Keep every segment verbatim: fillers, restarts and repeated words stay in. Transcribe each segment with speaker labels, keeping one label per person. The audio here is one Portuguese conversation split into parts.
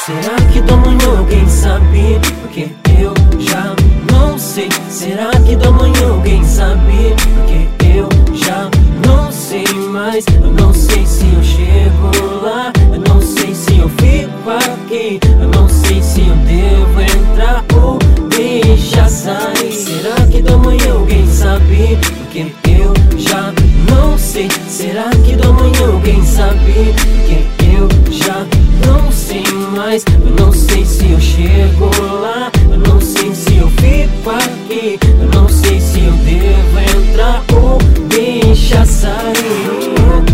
Speaker 1: Será que do amanhã alguém sabe? Porque eu já não sei. Será que do amanhã alguém sabe? Porque eu já não sei mais. Eu não sei se eu chego lá, eu não sei se eu fico aqui, eu não sei se eu devo entrar ou deixar sair. Será que do amanhã alguém sabe? Porque eu já não sei. Será que do amanhã alguém sabe? Porque eu já não sei mais. Eu não sei se eu chego lá, eu não sei se eu fico aqui, eu não sei se eu devo entrar ou deixar sair.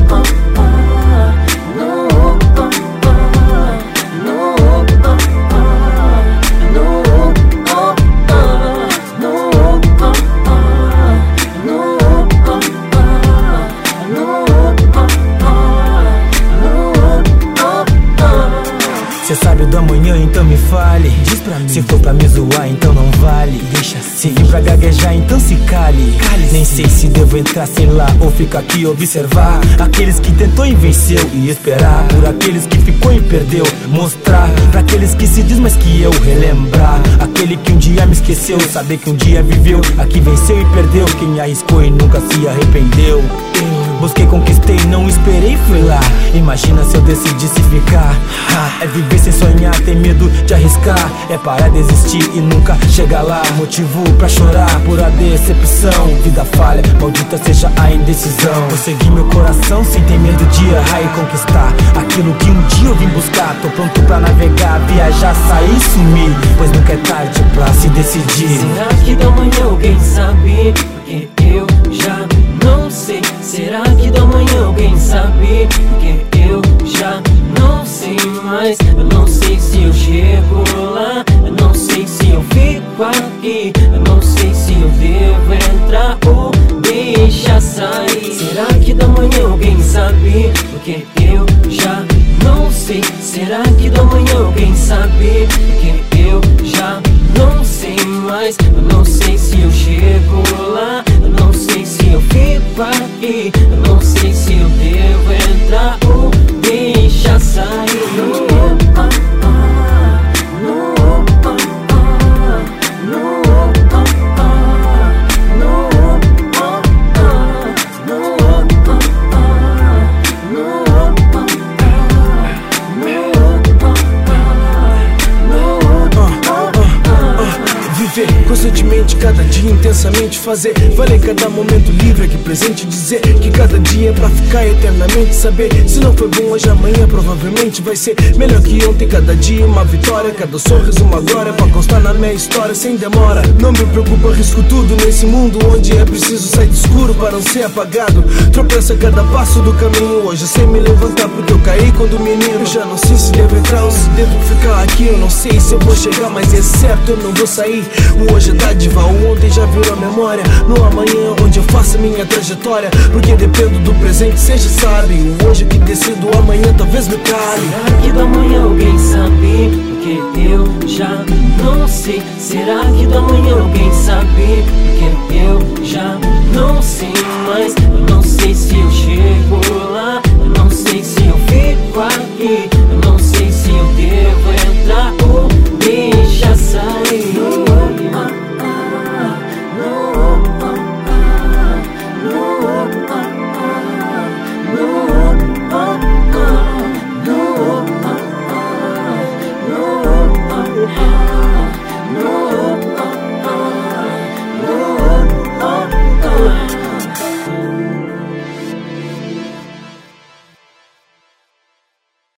Speaker 2: Cê sabe do amanhã, então me fale. Diz pra mim. Se for pra me zoar, então não vale. Deixa assim. Se vir pra gaguejar, então se cale. Cale. Nem sei se devo entrar, sei lá, ou ficar aqui e observar aqueles que tentou e venceu, e esperar por aqueles que ficou e perdeu. Mostrar pra aqueles que se diz mais que eu. Relembrar aquele que um dia me esqueceu. Saber que um dia viveu, aqui venceu e perdeu. Quem arriscou e nunca se arrependeu. Eu busquei, conquistei, não esperei, fui lá. Imagina se eu decidisse ficar. ah, É viver sem sonhar, ter medo de arriscar. É parar de existir e nunca chegar lá. Motivo pra chorar, pura decepção. Vida falha, maldita seja a indecisão. Vou seguir meu coração sem ter medo de errar e conquistar aquilo que um dia eu vim buscar. Tô pronto pra navegar, viajar, sair e sumir, pois nunca é tarde pra se decidir.
Speaker 1: Será que do amanhã alguém sabe? Porque eu já não sei. Será que do amanhã alguém sabe? Porque eu já não sei mais. Eu não sei se eu chego lá, eu não sei se eu fico aqui, eu não sei se eu devo entrar ou deixar sair. Será que do amanhã alguém sabe? Porque eu já não sei. Será que do amanhã alguém sabe? Porque eu já não sei mais. Eu não sei se eu chego lá, eu não sei se eu fico aqui, eu não sei se eu devo entrar ou deixar sair.
Speaker 3: Constantemente, cada dia intensamente fazer valer cada momento livre aqui presente. Dizer que cada dia é pra ficar eternamente. Saber se não foi bom hoje, amanhã provavelmente vai ser melhor que ontem. Cada dia uma vitória, cada sorriso uma glória, pra constar na minha história sem demora. Não me preocupa, arrisco tudo nesse mundo onde é preciso sair do escuro para não ser apagado. Tropeça cada passo do caminho, hoje sem me levantar porque eu caí quando menino. Eu já não sei se devo entrar ou se devo ficar aqui. Eu não sei se eu vou chegar, mas é certo, eu não vou sair. O hoje é dádiva, o ontem já virou memória. No amanhã onde eu faço a minha trajetória, porque dependo do presente, seja sabe. O hoje que decido, o amanhã talvez me cale.
Speaker 1: Será que do amanhã alguém sabe? Porque eu já não sei. Será que do amanhã alguém sabe? Porque eu já não sei mais. Eu não sei se eu chego lá,